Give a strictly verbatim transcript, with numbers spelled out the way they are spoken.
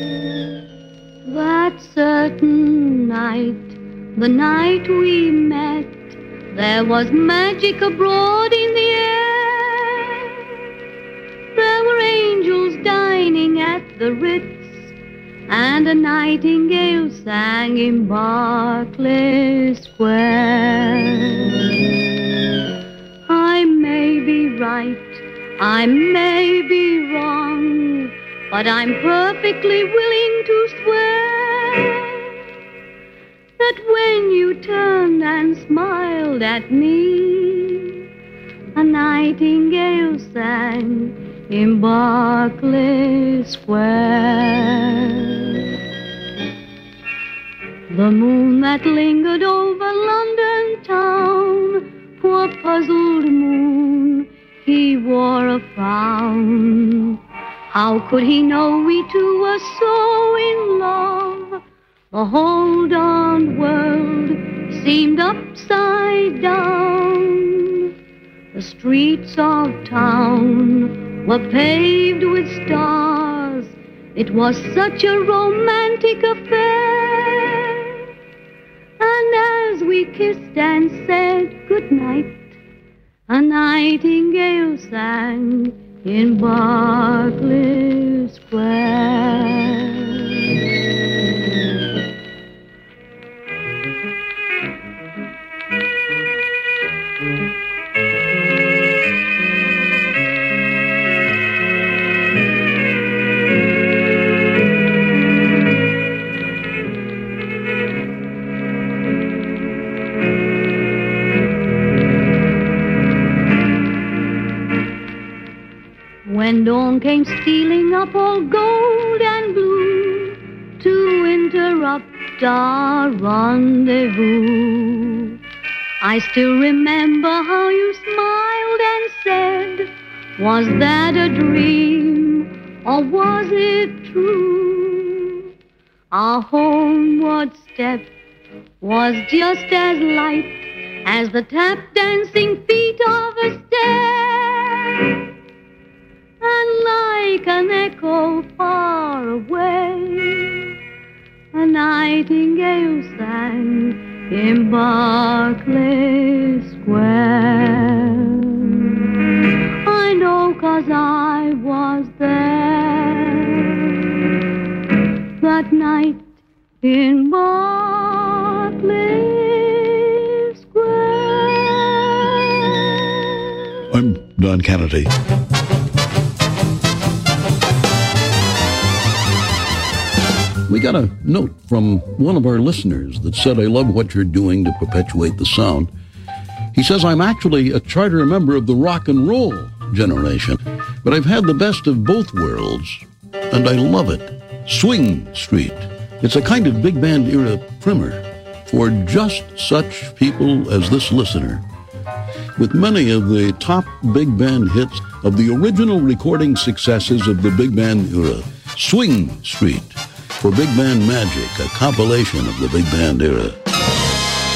That certain night, the night we met, there was magic abroad in the air. There were angels dining at the Ritz, and a nightingale sang in Berkeley Square. I may be right, I may be wrong, but I'm perfectly willing to swear that when you turned and smiled at me, a nightingale sang in Berkeley Square. The moon that lingered over London town, poor puzzled moon, he wore a frown. How could he know we two were so in love? The whole darned world seemed upside down. The streets of town were paved with stars. It was such a romantic affair. And as we kissed and said goodnight, a nightingale sang in Berkeley Square. When dawn came stealing up all gold and blue to interrupt our rendezvous, I still remember how you smiled and said, was that a dream or was it true? Our homeward step was just as light as the tap-dancing feet of a stair. And like an echo far away, a nightingale sang in Berkeley Square. I know 'cause I was there that night in Berkeley Square. I'm Don Kennedy. We got a note from one of our listeners that said, I love what you're doing to perpetuate the sound. He says, I'm actually a charter member of the rock and roll generation, but I've had the best of both worlds, and I love it. Swing Street. It's a kind of big band era primer for just such people as this listener. With many of the top big band hits of the original recording successes of the big band era, Swing Street. For Big Band Magic, a compilation of the big band era.